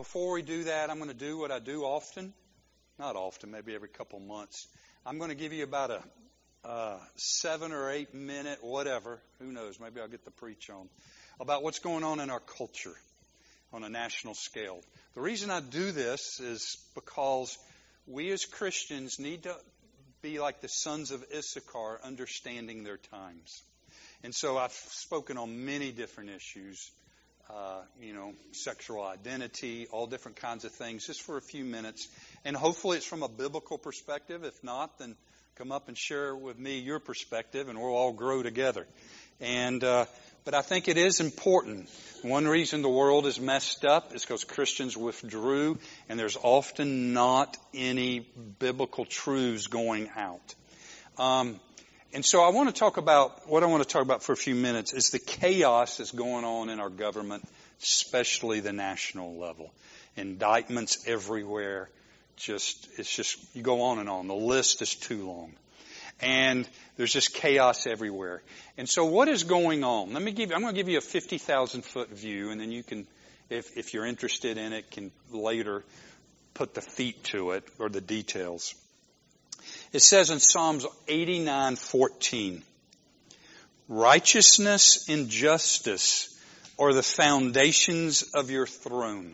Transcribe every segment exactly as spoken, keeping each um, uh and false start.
before we do that, I'm going to do what I do often. Not often, maybe every couple months. I'm going to give you about a uh, seven or eight minute, whatever, who knows, maybe I'll get the preach on, about what's going on in our culture on a national scale. The reason I do this is because we as Christians need to be like the sons of Issachar, understanding their times. And so I've spoken on many different issues, uh, you know, sexual identity, all different kinds of things, just for a few minutes. And hopefully it's from a biblical perspective. If not, then come up and share with me your perspective, and we'll all grow together. And uh, but I think it is important. One reason the world is messed up is because Christians withdrew, and there's often not any biblical truths going out. Um, and so I want to talk about, what I want to talk about for a few minutes is the chaos that's going on in our government, especially the national level. Indictments everywhere. Just, it's just, you go on and on. The list is too long. And there's just chaos everywhere. And so what is going on? Let me give you, I'm going to give you a fifty thousand foot view, and then you can, if, if you're interested in it, can later put the feet to it or the details. It says in Psalms eighty-nine fourteen, righteousness and justice are the foundations of your throne.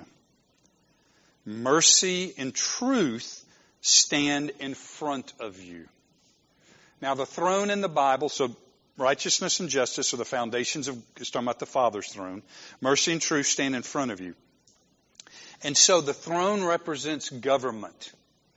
Mercy and truth stand in front of you. Now, the throne in the Bible, so righteousness and justice are the foundations of, it's talking about the Father's throne. Mercy and truth stand in front of you. And so the throne represents government.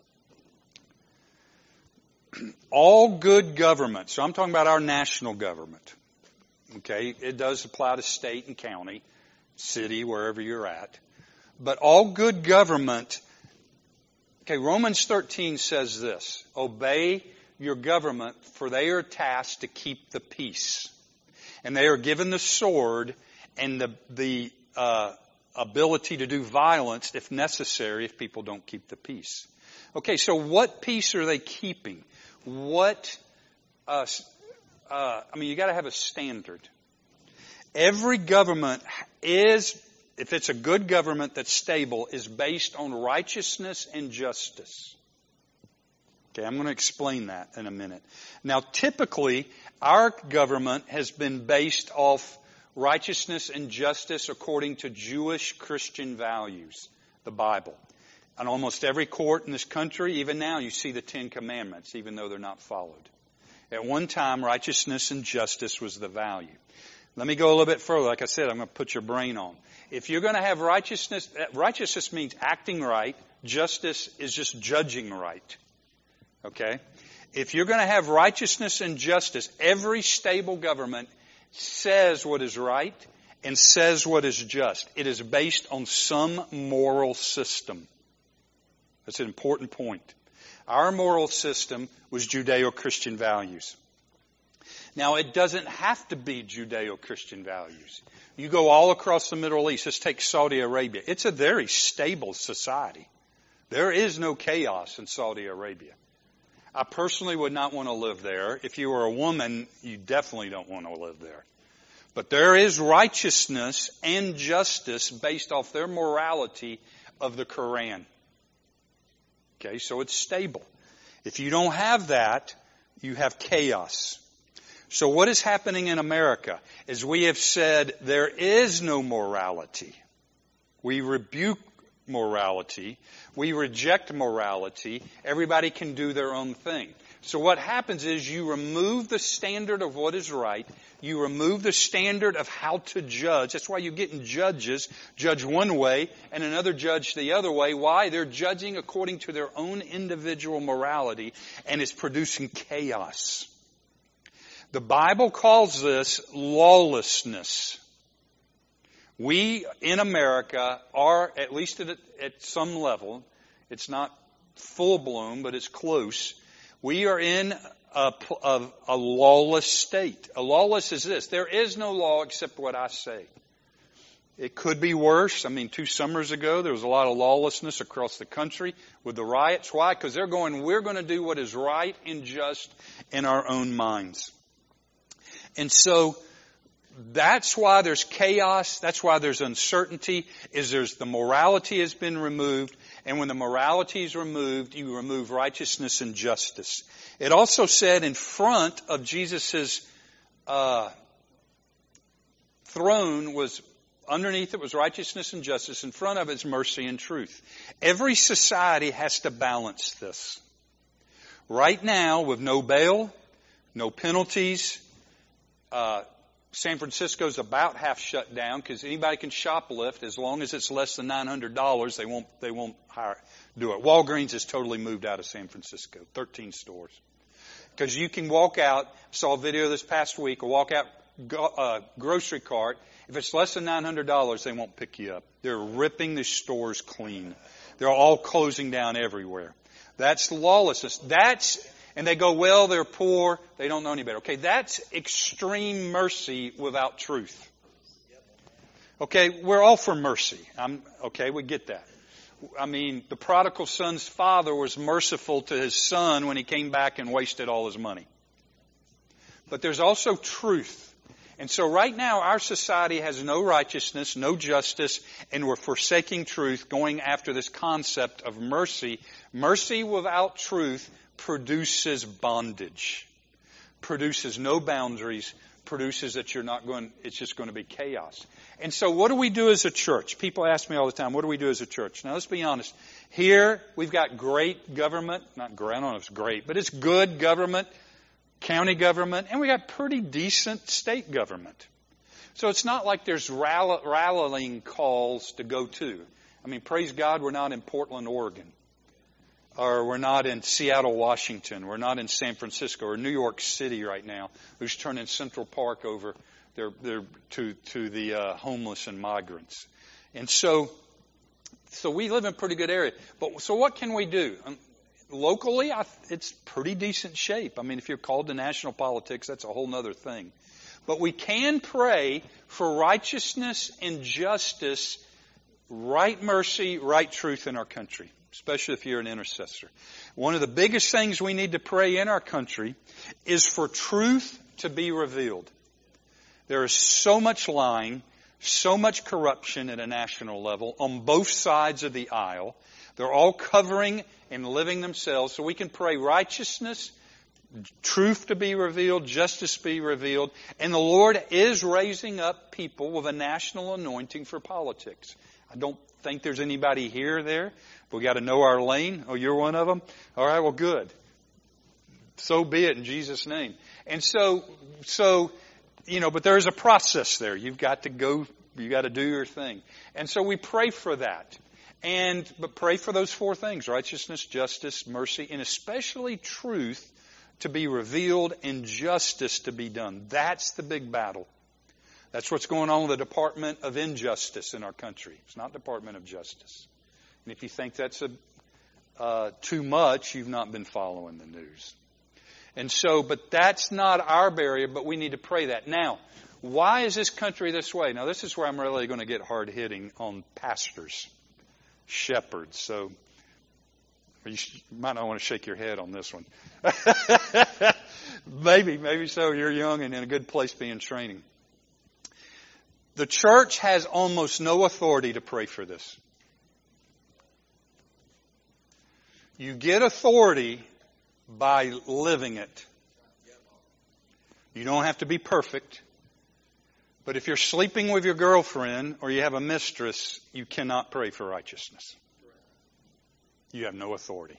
All good government, so I'm talking about our national government. Okay, it does apply to state and county, city, wherever you're at. But all good government, okay, Romans thirteen says this, obey your government, for they are tasked to keep the peace. And they are given the sword and the, the uh, ability to do violence if necessary if people don't keep the peace. Okay, so what peace are they keeping? What, uh, uh, I mean, you got to have a standard. Every government is, if it's a good government that's stable, is based on righteousness and justice. Okay, I'm going to explain that in a minute. Now, typically, our government has been based off righteousness and justice according to Jewish Christian values, the Bible. On almost every court in this country, even now, you see the Ten Commandments, even though they're not followed. At one time, righteousness and justice was the value. Let me go a little bit further. Like I said, I'm going to put your brain on. If you're going to have righteousness, righteousness means acting right. Justice is just judging right. Okay? If you're going to have righteousness and justice, every stable government says what is right and says what is just. It is based on some moral system. That's an important point. Our moral system was Judeo-Christian values. Now, it doesn't have to be Judeo-Christian values. You go all across the Middle East. Let's take Saudi Arabia. It's a very stable society. There is no chaos in Saudi Arabia. I personally would not want to live there. If you were a woman, you definitely don't want to live there. But there is righteousness and justice based off their morality of the Quran. Okay, so it's stable. If you don't have that, you have chaos. So what is happening in America? As we have said, there is no morality. We rebuke morality. We reject morality. Everybody can do their own thing. So what happens is you remove the standard of what is right. You remove the standard of how to judge. That's why you're getting judges judge one way and another judge the other way. Why? They're judging according to their own individual morality, and it's producing chaos. The Bible calls this lawlessness. We in America are, at least at, at some level, it's not full bloom, but it's close. We are in a, a, a lawless state. A lawless is this. There is no law except what I say. It could be worse. I mean, two summers ago, there was a lot of lawlessness across the country with the riots. Why? Because they're going, we're going to do what is right and just in our own minds. And so That's why there's chaos. That's why there's uncertainty, is there's the morality has been removed. And when the morality is removed, you remove righteousness and justice. It also said in front of Jesus' uh, throne was, underneath it was righteousness and justice. In front of it is mercy and truth. Every society has to balance this. Right now, with no bail, no penalties, uh, San Francisco's about half shut down because anybody can shoplift as long as it's less than nine hundred dollars. They won't. They won't hire do it. Walgreens has totally moved out of San Francisco. thirteen stores because you can walk out. Saw a video this past week. A walk out uh, grocery cart. If it's less than nine hundred dollars, they won't pick you up. They're ripping the stores clean. They're all closing down everywhere. That's lawlessness. That's And they go, well, they're poor. They don't know any better. Okay, that's extreme mercy without truth. Okay, we're all for mercy. I'm, okay, we get that. I mean, the prodigal son's father was merciful to his son when he came back and wasted all his money. But there's also truth. And so right now our society has no righteousness, no justice, and we're forsaking truth, going after this concept of mercy. Mercy without truth produces bondage, produces no boundaries, produces that you're not going, it's just going to be chaos. And so what do we do as a church? People ask me all the time, what do we do as a church? Now let's be honest. Here we've got great government, not great, I don't know if it's great, but it's good government, county government, and we got pretty decent state government. So it's not like there's rall- rallying calls to go to. I mean, praise God, we're not in Portland, Oregon. Or we're not in Seattle, Washington. We're not in San Francisco or New York City right now, who's turning Central Park over there, there to to the uh, homeless and migrants. And so, so we live in a pretty good area. But so what can we do? Um, locally, I, it's pretty decent shape. I mean, if you're called to national politics, that's a whole other thing. But we can pray for righteousness and justice, right mercy, right truth in our country. Especially if you're an intercessor. One of the biggest things we need to pray in our country is for truth to be revealed. There is so much lying, so much corruption at a national level on both sides of the aisle. They're all covering and living themselves. So we can pray righteousness, truth to be revealed, justice be revealed. And the Lord is raising up people with a national anointing for politics. I don't think there's anybody here there. We got to know our lane. Oh, you're one of them? All right, well, good. So be it in Jesus' name. And so, so, you know, but there's a process there. You've got to go, you got to do your thing. And so we pray for that. And, but pray for those four things, righteousness, justice, mercy, and especially truth to be revealed and justice to be done. That's the big battle. That's what's going on with the Department of Injustice in our country. It's not Department of Justice. And if you think that's a, uh, too much, you've not been following the news. And so, but that's not our barrier, but we need to pray that. Now, why is this country this way? Now, this is where I'm really going to get hard-hitting on pastors, shepherds. So you might not want to shake your head on this one. maybe, maybe so. You're young and in a good place being training. The church has almost no authority to pray for this. You get authority by living it. You don't have to be perfect. But if you're sleeping with your girlfriend or you have a mistress, you cannot pray for righteousness. You have no authority.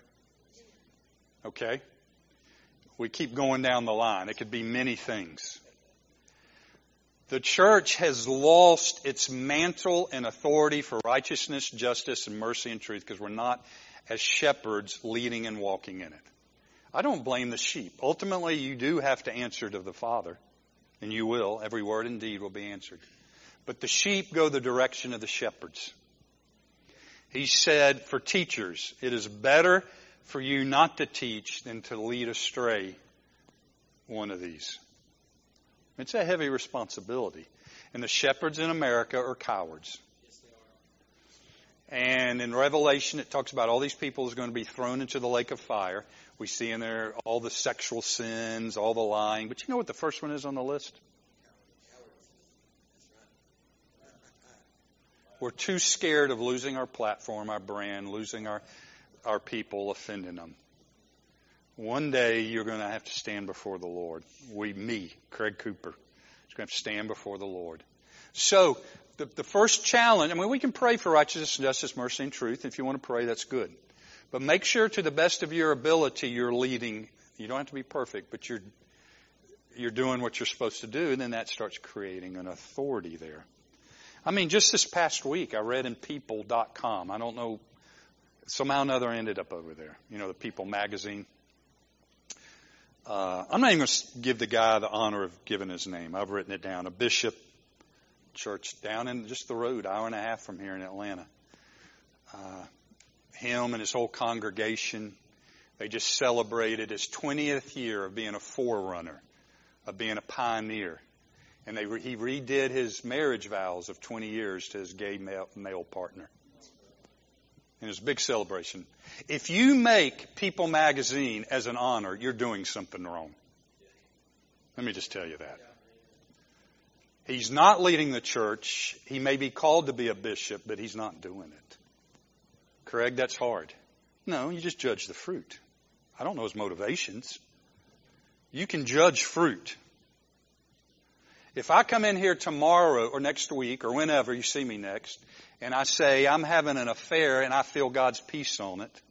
Okay? We keep going down the line. It could be many things. The church has lost its mantle and authority for righteousness, justice, and mercy and truth because we're not, as shepherds, leading and walking in it. I don't blame the sheep. Ultimately, you do have to answer to the Father, and you will. Every word and deed will be answered. But the sheep go the direction of the shepherds. He said, for teachers, it is better for you not to teach than to lead astray one of these. It's a heavy responsibility. And the shepherds in America are cowards. Yes, they are. And in Revelation, it talks about all these people is going to be thrown into the lake of fire. We see in there all the sexual sins, all the lying. But you know what the first one is on the list? We're too scared of losing our platform, our brand, losing our, our people, offending them. One day you're going to have to stand before the Lord. We, me, Craig Cooper, is going to have to stand before the Lord. So, the, the first challenge, I mean, we can pray for righteousness, justice, mercy, and truth. If you want to pray, that's good. But make sure to the best of your ability you're leading. You don't have to be perfect, but you're you're doing what you're supposed to do, and then that starts creating an authority there. I mean, just this past week, I read in people dot com. I don't know, somehow or another I ended up over there. You know, the People magazine. Uh, I'm not even going to give the guy the honor of giving his name. I've written it down. A bishop church down in just the road, hour and a half from here in Atlanta. Uh, him and his whole congregation, they just celebrated his twentieth year of being a forerunner, of being a pioneer. And they re- he redid his marriage vows of twenty years to his gay male, male partner. And it was a big celebration. If you make People magazine as an honor, you're doing something wrong. Let me just tell you that. He's not leading the church. He may be called to be a bishop, but he's not doing it. Craig, that's hard. No, you just judge the fruit. I don't know his motivations. You can judge fruit. If I come in here tomorrow or next week or whenever you see me next, and I say I'm having an affair and I feel God's peace on it,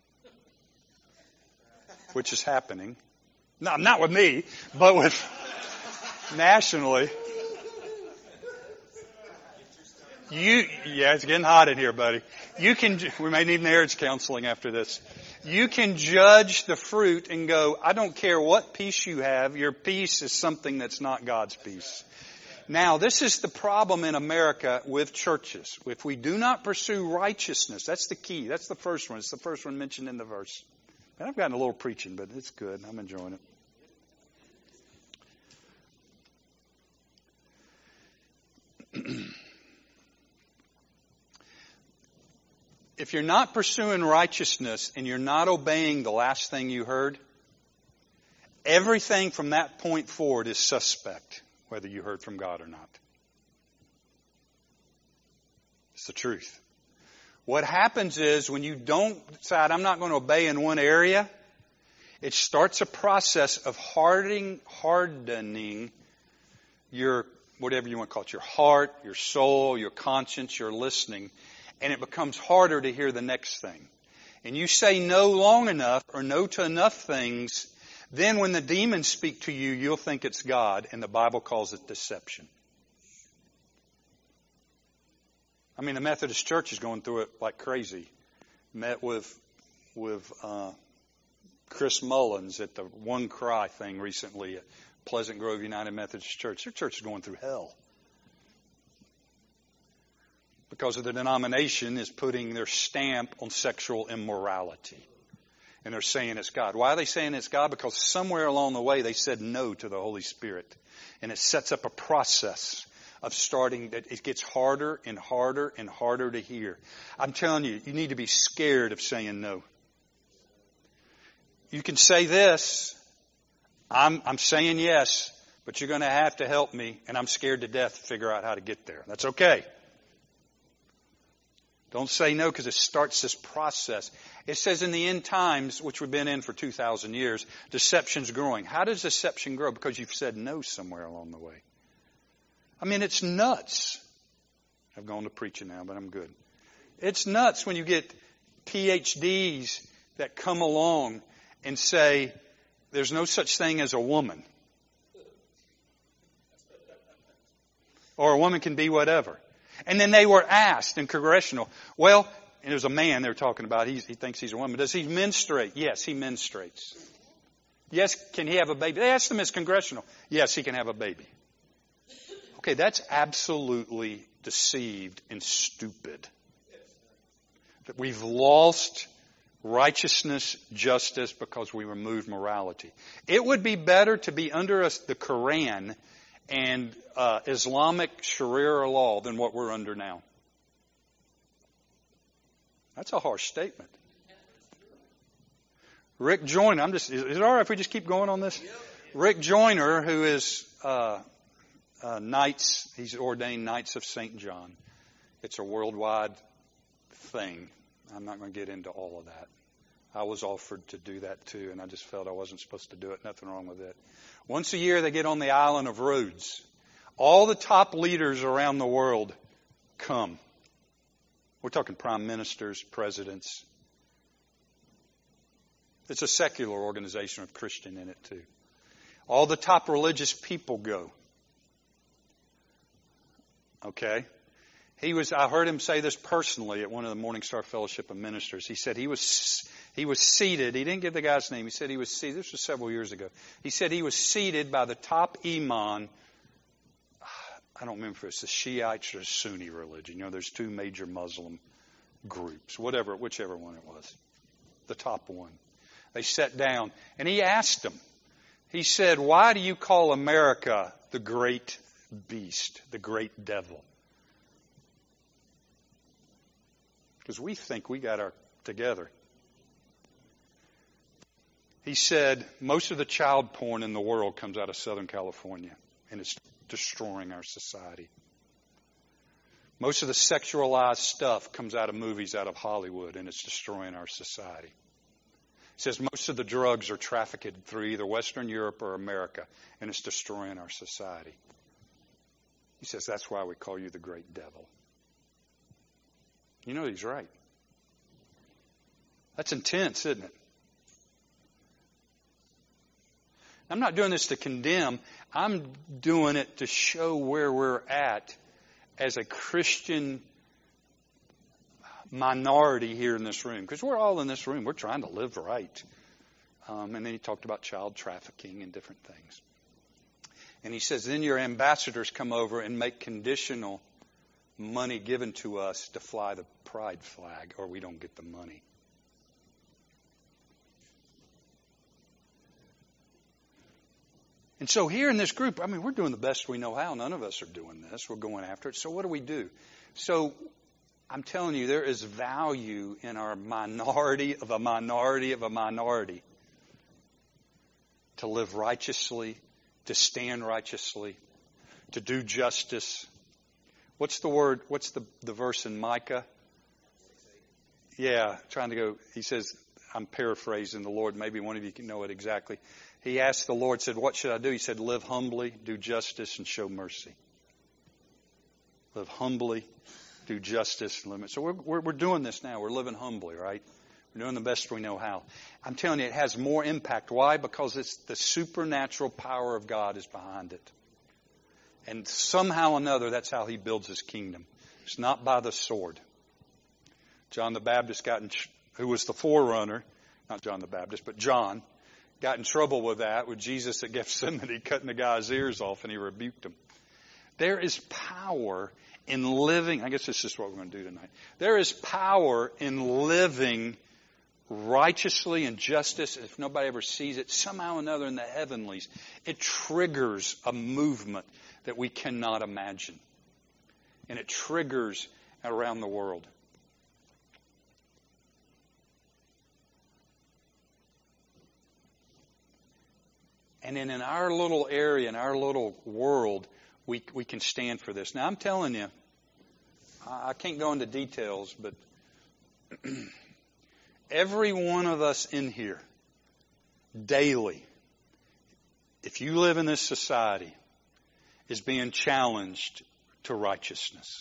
which is happening, no, not with me, but with nationally. You, yeah, it's getting hot in here, buddy. You can, we may need marriage counseling after this. You can judge the fruit and go, I don't care what peace you have, your peace is something that's not God's peace. Now, this is the problem in America with churches. If we do not pursue righteousness, that's the key. That's the first one. It's the first one mentioned in the verse. And I've gotten a little preaching, but it's good. I'm enjoying it. If you're not pursuing righteousness and you're not obeying the last thing you heard, everything from that point forward is suspect, whether you heard from God or not. It's the truth. What happens is when you don't decide, I'm not going to obey in one area, it starts a process of hardening, hardening your, whatever you want to call it, your heart, your soul, your conscience, your listening. And it becomes harder to hear the next thing. And you say no long enough or no to enough things, then when the demons speak to you, you'll think it's God, and the Bible calls it deception. I mean, the Methodist Church is going through it like crazy. Met with with uh, Chris Mullins at the One Cry thing recently at Pleasant Grove United Methodist Church. Their church is going through hell. Because of the denomination is putting their stamp on sexual immorality. And they're saying it's God. Why are they saying it's God? Because somewhere along the way they said no to the Holy Spirit. And it sets up a process of starting that it gets harder and harder and harder to hear. I'm telling you, you need to be scared of saying no. You can say this, I'm, I'm saying yes, but you're going to have to help me, and I'm scared to death to figure out how to get there. That's okay. Don't say no, because it starts this process. It says in the end times, which we've been in for two thousand years, deception's growing. How does deception grow? Because you've said no somewhere along the way. I mean, it's nuts. I've gone to preaching now, but I'm good. It's nuts when you get P H Ds that come along and say, there's no such thing as a woman. Or a woman can be whatever. And then they were asked in congressional, well, and there's a man they were talking about, he, he thinks he's a woman. Does he menstruate? Yes, he menstruates. Yes, can he have a baby? They asked him as congressional. Yes, he can have a baby. Okay, that's absolutely deceived and stupid. That we've lost righteousness, justice, because we removed morality. It would be better to be under us the Quran and uh, Islamic Sharia law than what we're under now. That's a harsh statement. Rick Joyner, I'm just, is it all right if we just keep going on this? Rick Joyner, who is uh, uh, Knights, he's ordained Knights of Saint John. It's a worldwide thing. I'm not going to get into all of that. I was offered to do that too, and I just felt I wasn't supposed to do it. Nothing wrong with it. Once a year, they get on the island of Rhodes. All the top leaders around the world come. We're talking prime ministers, presidents. It's a secular organization with Christian in it too. All the top religious people go. Okay? He was, I heard him say this personally at one of the Morning Star Fellowship of Ministers. He said he was, he was seated. He didn't give the guy's name. He said he was seated. This was several years ago. He said he was seated by the top imam. I don't remember if it's the Shiites or the Sunni religion. You know, there's two major Muslim groups, whatever, whichever one it was. The top one. They sat down and he asked them. He said, "Why do you call America the great beast, the great devil?" Because we think we got our together. He said, most of the child porn in the world comes out of Southern California, and it's destroying our society. Most of the sexualized stuff comes out of movies out of Hollywood, and it's destroying our society. He says most of the drugs are trafficked through either Western Europe or America, and it's destroying our society. He says that's why we call you the great devil. You know he's right. That's intense, isn't it? I'm not doing this to condemn. I'm doing it to show where we're at as a Christian minority here in this room. Because we're all in this room. We're trying to live right. Um, and then he talked about child trafficking and different things. And he says, then your ambassadors come over and make conditional money given to us to fly the pride flag, or we don't get the money. And so here in this group, I mean, we're doing the best we know how. None of us are doing this. We're going after it. So what do we do? So I'm telling you, there is value in our minority of a minority of a minority to live righteously, to stand righteously, to do justice. What's the word? What's the, the verse in Micah? Yeah, trying to go. He says, I'm paraphrasing the Lord. Maybe one of you can know it exactly. He asked the Lord, said, what should I do? He said, live humbly, do justice, and show mercy. Live humbly, do justice, and limit. So we're, we're, we're doing this now. We're living humbly, right? We're doing the best we know how. I'm telling you, it has more impact. Why? Because it's the supernatural power of God is behind it. And somehow or another, that's how he builds his kingdom. It's not by the sword. John the Baptist got in, who was the forerunner, not John the Baptist, but John, got in trouble with that, with Jesus at Gethsemane cutting the guy's ears off, and he rebuked him. There is power in living, I guess this is what we're going to do tonight. There is power in living righteously and justice. If nobody ever sees it, somehow or another in the heavenlies, it triggers a movement that we cannot imagine. And it triggers around the world. And then in our little area, in our little world, we we can stand for this. Now, I'm telling you, I can't go into details, but every one of us in here, daily, if you live in this society, is being challenged to righteousness.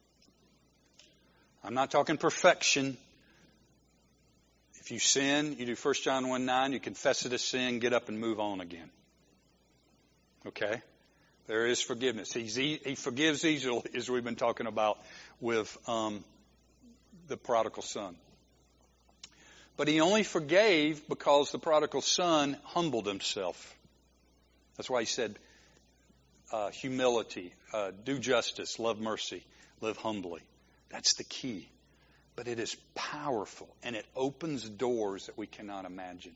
I'm not talking perfection. If you sin, you do First John one nine, you confess it as sin, get up and move on again. Okay? There is forgiveness. He's, he forgives easily, as we've been talking about with um, the prodigal son. But he only forgave because the prodigal son humbled himself. That's why he said uh, humility, uh, do justice, love mercy, live humbly. That's the key. But it is powerful, and it opens doors that we cannot imagine.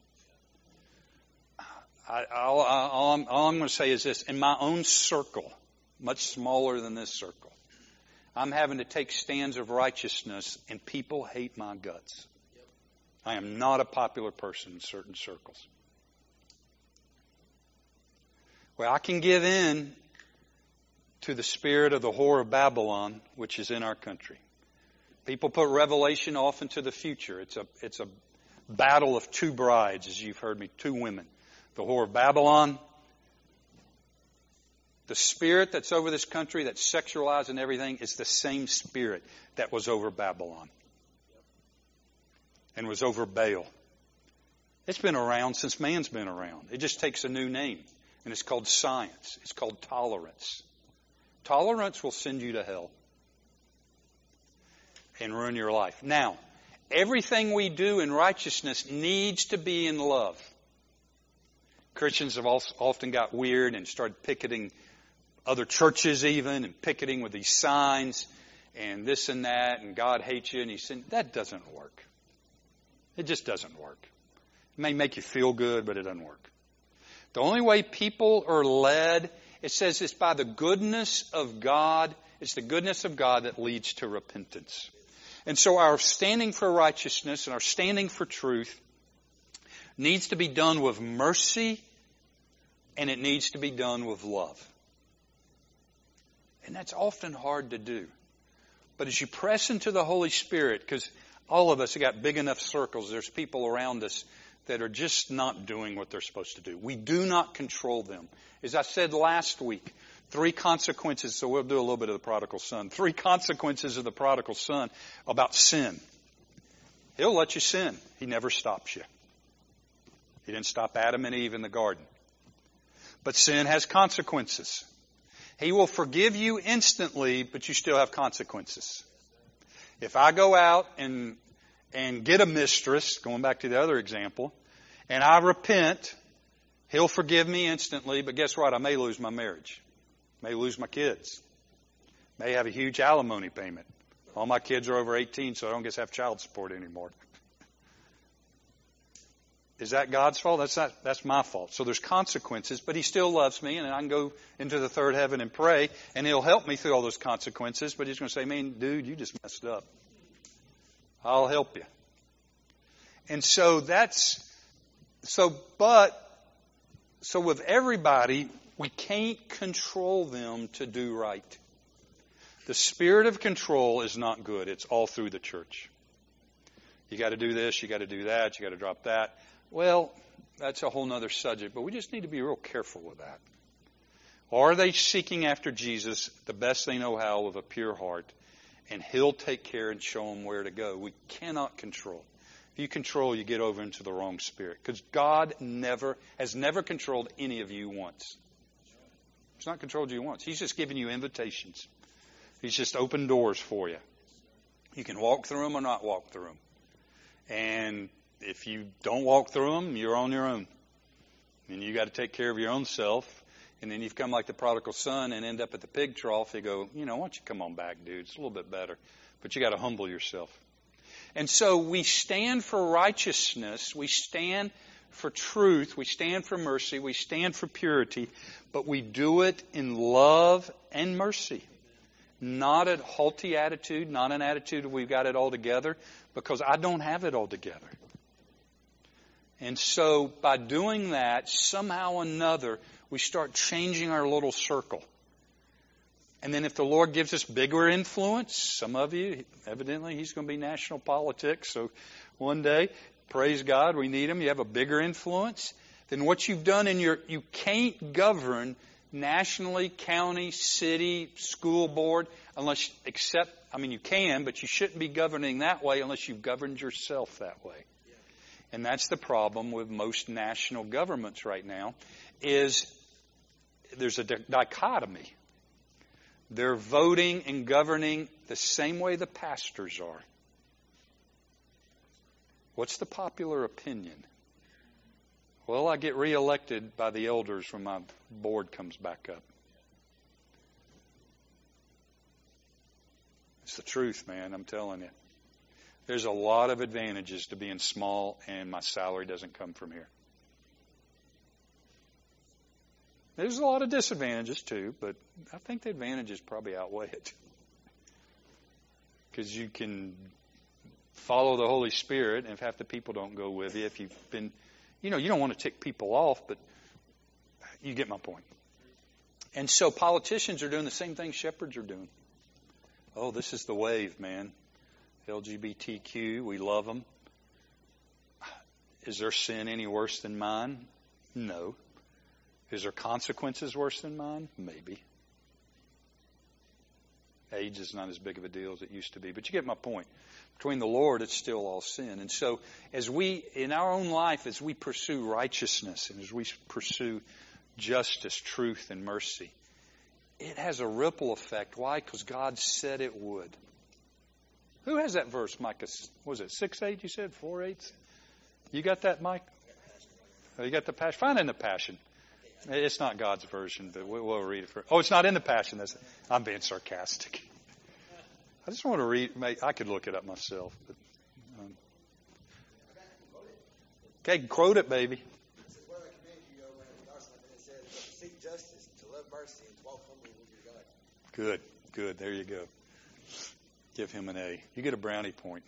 I, all, all, I'm, all I'm going to say is this. In my own circle, much smaller than this circle, I'm having to take stands of righteousness, and people hate my guts. I am not a popular person in certain circles. Well, I can give in to the spirit of the whore of Babylon, which is in our country. People put Revelation off into the future. It's a, it's a battle of two brides, as you've heard me, two women. The whore of Babylon, the spirit that's over this country that's sexualized and everything is the same spirit that was over Babylon and was over Baal. It's been around since man's been around. It just takes a new name, and it's called science. It's called tolerance. Tolerance will send you to hell and ruin your life. Now, everything we do in righteousness needs to be in love. Christians have also often got weird and started picketing other churches even, and picketing with these signs and this and that, and God hates you, and He's sin. That doesn't work. It just doesn't work. It may make you feel good, but it doesn't work. The only way people are led, it says it's by the goodness of God. It's the goodness of God that leads to repentance. And so our standing for righteousness and our standing for truth needs to be done with mercy, and it needs to be done with love. And that's often hard to do. But as you press into the Holy Spirit, because all of us have got big enough circles, there's people around us that are just not doing what they're supposed to do. We do not control them. As I said last week, three consequences, so we'll do a little bit of the prodigal son. Three consequences of the prodigal son about sin. He'll let you sin. He never stops you. He didn't stop Adam and Eve in the garden. But sin has consequences. He will forgive you instantly, but you still have consequences. If I go out and and get a mistress, going back to the other example, and I repent, He'll forgive me instantly, but guess what? I may lose my marriage. May lose my kids. May have a huge alimony payment. All my kids are over eighteen, so I don't get to have child support anymore. Is that God's fault? That's not, that's my fault. So there's consequences, but He still loves me, and I can go into the third heaven and pray, and He'll help me through all those consequences, but He's going to say, man, dude, you just messed up. I'll help you. And so that's, so, but, so with everybody, we can't control them to do right. The spirit of control is not good. It's all through the church. You got to do this, you got to do that, you got to drop that. Well, that's a whole other subject, but we just need to be real careful with that. Are they seeking after Jesus the best they know how with a pure heart? And He'll take care and show them where to go. We cannot control. If you control, you get over into the wrong spirit. Because God never has never controlled any of you once. He's not controlled you once. He's just given you invitations. He's just opened doors for you. You can walk through them or not walk through them. And if you don't walk through them, you're on your own. And you got to take care of your own self. And then you've come like the prodigal son and end up at the pig trough. You go, you know, why don't you come on back, dude? It's a little bit better. But you got to humble yourself. And so we stand for righteousness. We stand for truth. We stand for mercy. We stand for purity. But we do it in love and mercy. Not a haughty attitude, not an attitude of we've got it all together, because I don't have it all together. And so by doing that, somehow or another, we start changing our little circle. And then if the Lord gives us bigger influence, some of you, evidently He's going to be national politics, so one day, praise God, we need Him. You have a bigger influence. Then what you've done in your, you can't govern nationally, county, city, school board, unless, except, I mean, you can, but you shouldn't be governing that way unless you've governed yourself that way. And that's the problem with most national governments right now, is there's a dichotomy. They're voting and governing the same way the pastors are. What's the popular opinion? Well, I get reelected by the elders when my board comes back up. It's the truth, man. I'm telling you. There's a lot of advantages to being small, and my salary doesn't come from here. There's a lot of disadvantages too, but I think the advantages probably outweigh it. Because you can follow the Holy Spirit, and if half the people don't go with you, if you've been, you know, you don't want to tick people off, but you get my point. And so politicians are doing the same thing shepherds are doing. Oh, this is the wave, man. L G B T Q, we love them. Is their sin any worse than mine? No. Is there consequences worse than mine? Maybe. Age is not as big of a deal as it used to be. But you get my point. Between the Lord, it's still all sin. And so as we, in our own life, as we pursue righteousness and as we pursue justice, truth, and mercy, it has a ripple effect. Why? Because God said it would. Who has that verse, Micah? Was it six eight you said? four eight? You got that, Mike? Oh, you got the Passion? Find it in the Passion. It's not God's version, but we'll read it for. Oh, it's not in the Passion. That's, I'm being sarcastic. I just want to read. I could look it up myself. But, um, okay, quote it, baby. Good, good. There you go. Give him an A. You get a brownie point.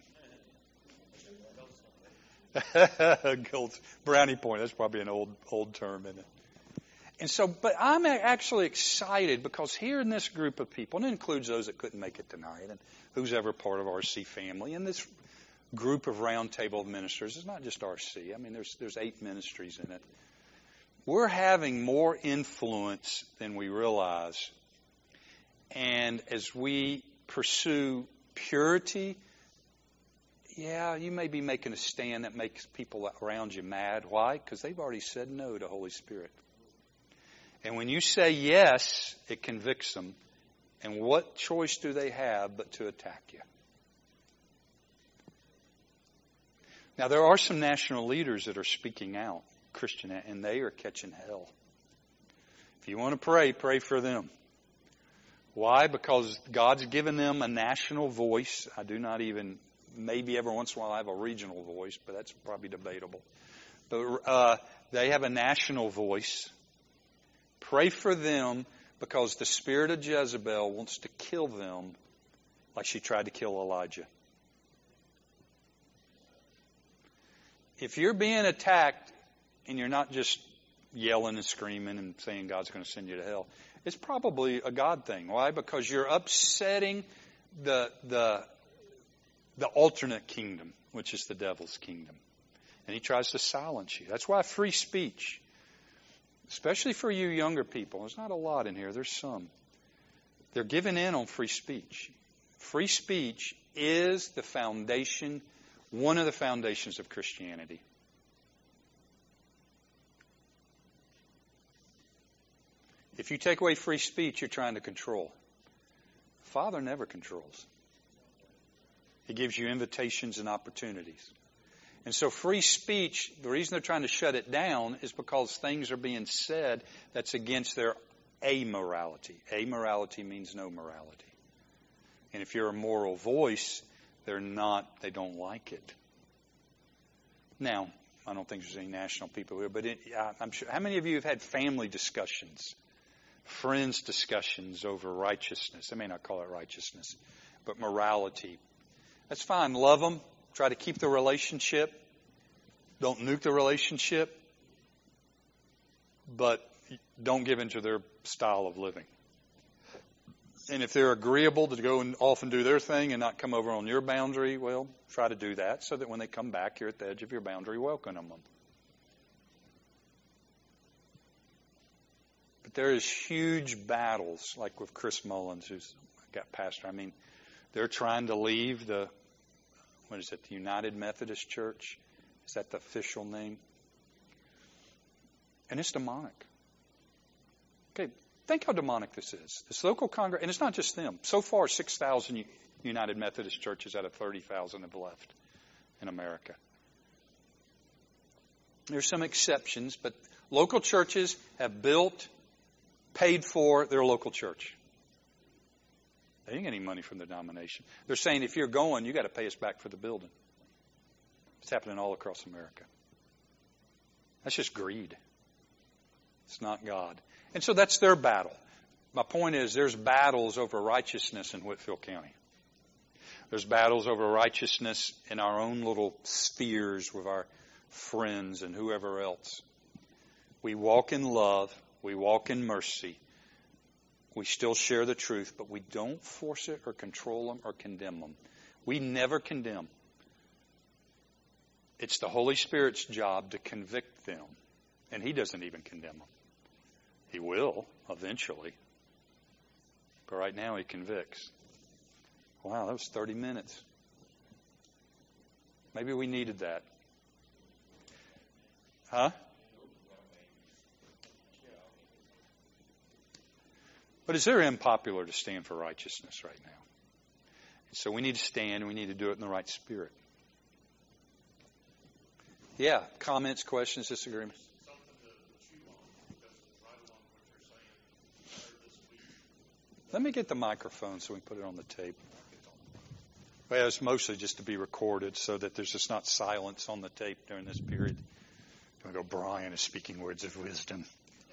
Gold brownie point. That's probably an old old term, isn't it? And so, but I'm actually excited because here in this group of people, and it includes those that couldn't make it tonight, and who's ever part of R C family, and this group of roundtable ministers, it's not just R C. I mean, there's there's eight ministries in it. We're having more influence than we realize. And as we pursue purity, yeah, you may be making a stand that makes people around you mad. Why? Because they've already said no to Holy Spirit. And when you say yes, it convicts them. And what choice do they have but to attack you? Now, there are some national leaders that are speaking out, Christian, and they are catching hell. If you want to pray, pray for them. Why? Because God's given them a national voice. I do not even, maybe every once in a while I have a regional voice, but that's probably debatable. But uh, they have a national voice. Pray for them because the spirit of Jezebel wants to kill them like she tried to kill Elijah. If you're being attacked and you're not just yelling and screaming and saying God's going to send you to hell, it's probably a God thing. Why? Because you're upsetting the the the alternate kingdom, which is the devil's kingdom. And he tries to silence you. That's why free speech, especially for you younger people, there's not a lot in here, there's some. They're giving in on free speech. Free speech is the foundation, one of the foundations of Christianity. If you take away free speech, you're trying to control. The Father never controls. He gives you invitations and opportunities. And so free speech, the reason they're trying to shut it down is because things are being said that's against their amorality. Amorality means no morality. And if you're a moral voice, they're not, they don't like it. Now, I don't think there's any national people here, but it, I'm sure, how many of you have had family discussions? Friends discussions over righteousness. I may not call it righteousness, but morality. That's fine. Love them. Try to keep the relationship. Don't nuke the relationship. But don't give into their style of living. And if they're agreeable to go and off and do their thing and not come over on your boundary, well, try to do that so that when they come back, you're at the edge of your boundary welcoming them. But there is huge battles, like with Chris Mullins, who's got pastor. I mean, they're trying to leave the, what is it, the United Methodist Church? Is that the official name? And it's demonic. Okay, think how demonic this is. This local congress, and it's not just them. So far, six thousand United Methodist churches out of thirty thousand have left in America. There's some exceptions, but local churches have built, paid for their local church. They didn't get any money from the denomination. They're saying if you're going, you got to pay us back for the building. It's happening all across America. That's just greed. It's not God. And so that's their battle. My point is there's battles over righteousness in Whitfield County. There's battles over righteousness in our own little spheres with our friends and whoever else. We walk in love. We walk in mercy. We still share the truth, but we don't force it or control them or condemn them. We never condemn. It's the Holy Spirit's job to convict them. And He doesn't even condemn them. He will, eventually. But right now He convicts. Wow, that was thirty minutes. Maybe we needed that. Huh? But it's very unpopular to stand for righteousness right now. So we need to stand and we need to do it in the right spirit. Yeah, comments, questions, disagreements? Let me get the microphone so we can put it on the tape. Well, it's mostly just to be recorded so that there's just not silence on the tape during this period. I go, Brian is speaking words of wisdom.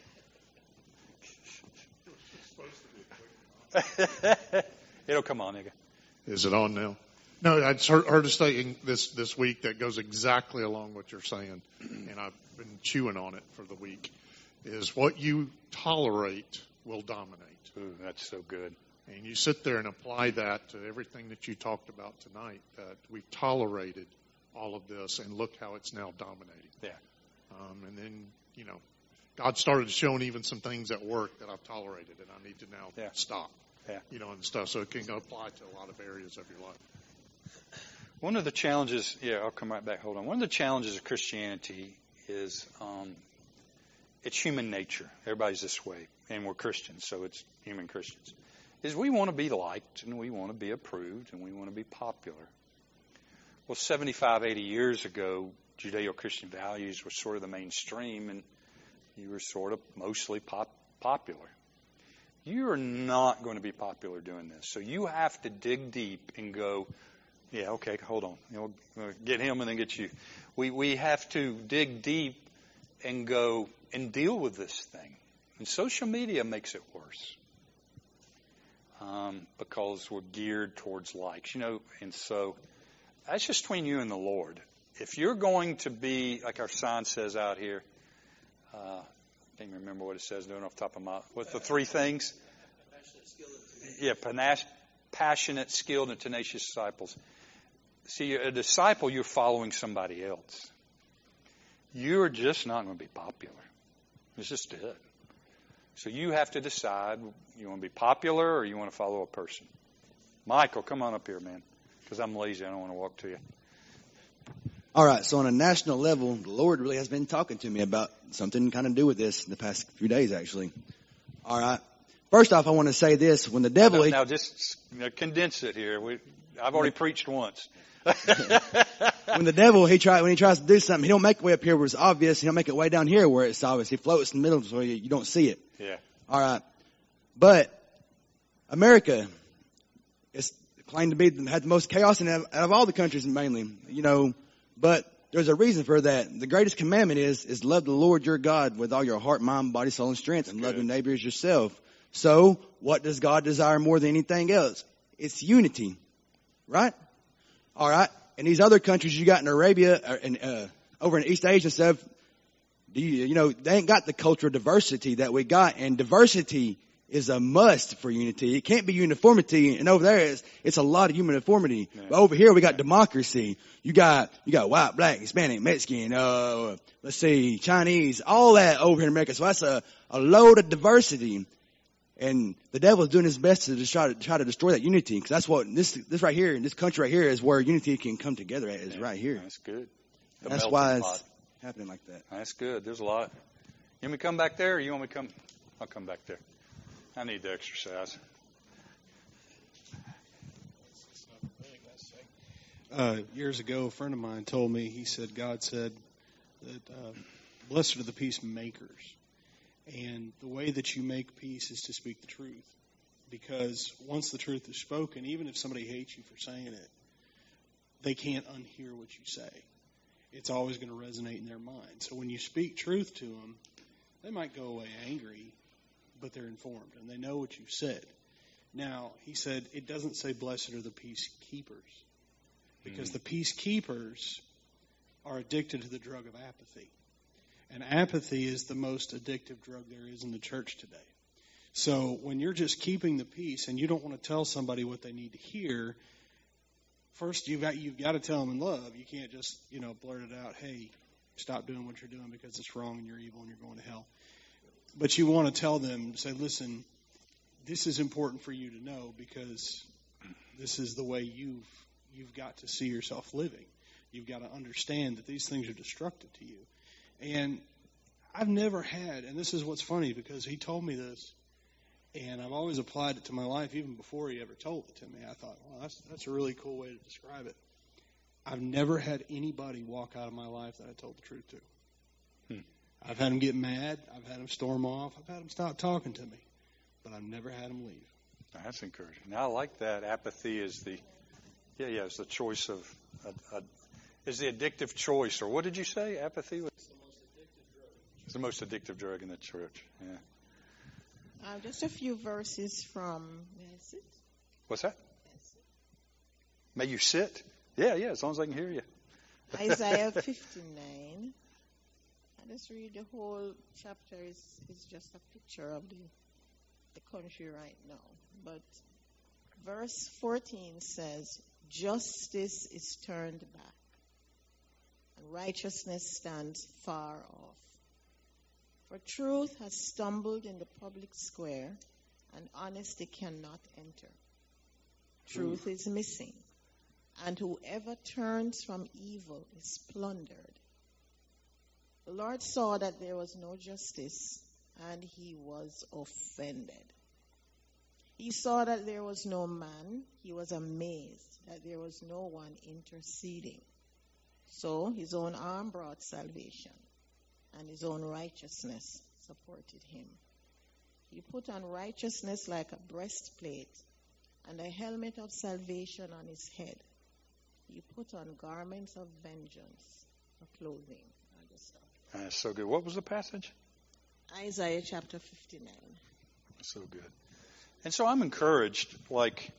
It'll come on, nigga. Is it on now? No, I just heard, heard a statement this, this week that goes exactly along what you're saying, and I've been chewing on it for the week, is what you tolerate will dominate. Ooh, that's so good. And you sit there and apply that to everything that you talked about tonight, that we've tolerated all of this, and look how it's now dominating. Yeah. Um, and then, you know, God started showing even some things at work that I've tolerated, and I need to now yeah. stop. Yeah. You know, and stuff. So it can apply to a lot of areas of your life. One of the challenges, yeah, I'll come right back. Hold on. One of the challenges of Christianity is um, it's human nature. Everybody's this way, and we're Christians, so it's human Christians. Is we want to be liked, and we want to be approved, and we want to be popular. Well, seventy-five, eighty years ago, Judeo-Christian values were sort of the mainstream, and you were sort of mostly pop, popular. You are not going to be popular doing this. So you have to dig deep and go, yeah, okay, hold on. You know, get him and then get you. We we have to dig deep and go and deal with this thing. And social media makes it worse. Um, because we're geared towards likes. You know, and so that's just between you and the Lord. If you're going to be, like our sign says out here, uh, I can't remember what it says, doing off the top of my, what's the three things? Yeah, panache, passionate, skilled, and tenacious disciples. See, a disciple, you're following somebody else. You're just not going to be popular. It's just it. So you have to decide, you want to be popular or you want to follow a person. Michael, come on up here, man, because I'm lazy. I don't want to walk to you. All right, so on a national level, the Lord really has been talking to me about something kind of do with this the past few days, actually. All right. First off, I want to say this. When the devil... Now, now just you know, condense it here. We, I've already preached once. When the devil, he try, when he tries to do something, he don't make it way up here where it's obvious. He don't make it way down here where it's obvious. He floats in the middle so you, you don't see it. Yeah. All right. But America is claimed to be had the most chaos in, out of all the countries mainly, you know, but there's a reason for that. The greatest commandment is, is love the Lord your God with all your heart, mind, body, soul, and strength, and love your neighbor as yourself. So what does God desire more than anything else? It's unity, right? All right. And these other countries you got in Arabia and uh, over in East Asia and stuff, do you, you know, they ain't got the cultural diversity that we got, and diversity is a must for unity. It can't be uniformity, and over there it's, it's a lot of uniformity. Yeah. But over here we got democracy. You got you got white, black, Hispanic, Mexican, uh, let's see, Chinese, all that over here in America. So that's a, a load of diversity. And the devil is doing his best to just try to try to destroy that unity, because that's what this this right here in this country right here is where unity can come together at, is yeah, right here. That's good. The that's why it's pot. happening like that. That's good. There's a lot. You want me to come back there, or you want me to come? I'll come back there. I need to exercise. Uh, years ago, a friend of mine told me, he said, God said that uh, blessed are the peacemakers. And the way that you make peace is to speak the truth. Because once the truth is spoken, even if somebody hates you for saying it, they can't unhear what you say. It's always going to resonate in their mind. So when you speak truth to them, they might go away angry, but they're informed and they know what you said. Now, he said, it doesn't say blessed are the peacekeepers, because mm. the peacekeepers are addicted to the drug of apathy. And apathy is the most addictive drug there is in the church today. So when you're just keeping the peace and you don't want to tell somebody what they need to hear, first you've got you've got to tell them in love. You can't just, you know, blurt it out, hey, stop doing what you're doing because it's wrong and you're evil and you're going to hell. But you want to tell them, say, listen, this is important for you to know because this is the way you've you've got to see yourself living. You've got to understand that these things are destructive to you. And I've never had, and this is what's funny because he told me this, and I've always applied it to my life even before he ever told it to me. I thought, well, that's, that's a really cool way to describe it. I've never had anybody walk out of my life that I told the truth to. Hmm. I've had them get mad. I've had them storm off. I've had them stop talking to me. But I've never had them leave. That's encouraging. Now, I like that. Apathy is the, yeah, yeah, it's the choice of, a, a, is the addictive choice. Or what did you say? Apathy was It's the most addictive drug. it's the most addictive drug in the church. Yeah. Uh, just a few verses from, may I sit? What's that? May I sit? May you sit? Yeah, yeah, as long as I can hear you. Isaiah fifty-nine. I just read the whole chapter. Is is just a picture of the the country right now. But verse fourteen says, "Justice is turned back, and righteousness stands far off. For truth has stumbled in the public square, and honesty cannot enter. Truth is missing, and whoever turns from evil is plundered. The Lord saw that there was no justice, and he was offended. He saw that there was no man. He was amazed that there was no one interceding. So his own arm brought salvation, and his own righteousness supported him. He put on righteousness like a breastplate, and a helmet of salvation on his head. He put on garments of vengeance for clothing." I'll just stop. That's so good. What was the passage? Isaiah chapter fifty-nine. So good. And so I'm encouraged, like,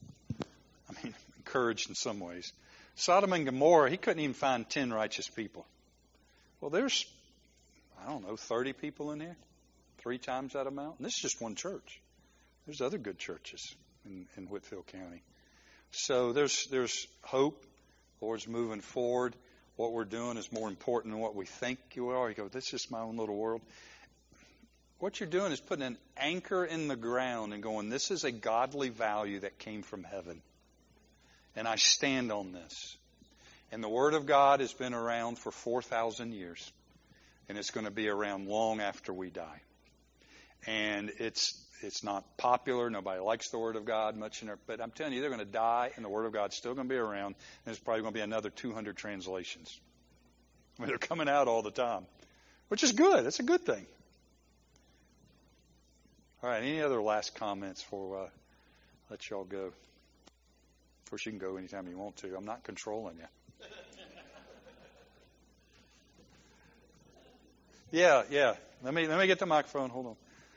I mean, encouraged in some ways. Sodom and Gomorrah, he couldn't even find ten righteous people. Well, there's, I don't know, thirty people in here, three times that amount. And this is just one church. There's other good churches in, in Whitfield County. So there's there's hope. The Lord's moving forward. What we're doing is more important than what we think you are. You go, this is my own little world. What you're doing is putting an anchor in the ground and going, this is a godly value that came from heaven. And I stand on this. And the Word of God has been around for four thousand years. And it's going to be around long after we die. And it's it's not popular. Nobody likes the Word of God much. In there, but I'm telling you, they're going to die, and the Word of God's still going to be around. And there's probably going to be another two hundred translations. I mean, they're coming out all the time, which is good. It's a good thing. All right, any other last comments before I let y'all go? Of course, you can go anytime you want to. I'm not controlling you. Yeah, yeah. Let me let me get the microphone. Hold on.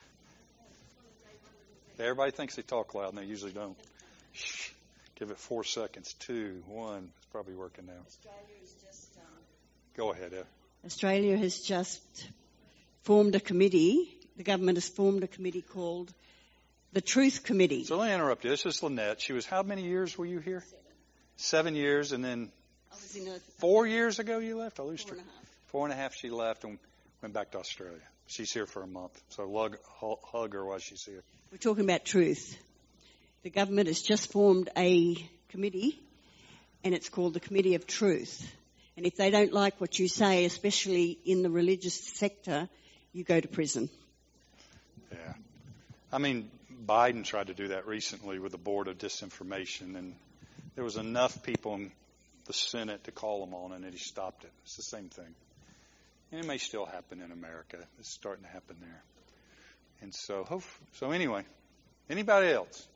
Everybody thinks they talk loud, and they usually don't. Shh. Give it four seconds. Two, one. It's probably working now. Australia has just um, Go ahead, Ev. Australia has just formed a committee. The government has formed a committee called the Truth Committee. So let me interrupt you. This is Lynette. She was, how many years were you here? Seven. Seven years, and then I was in a four years ago you left? I lose four track. and a half. Four and a half she left and went back to Australia. She's here for a month. So hug, hug her while she's here. We're talking about truth. The government has just formed a committee, and it's called the Committee of Truth. And if they don't like what you say, especially in the religious sector, you go to prison. Yeah. I mean, Biden tried to do that recently with the Board of Disinformation, and there was enough people in the Senate to call him on it, and he stopped it. It's the same thing. And it may still happen in America. It's starting to happen there. And so, hope, so anyway, anybody else?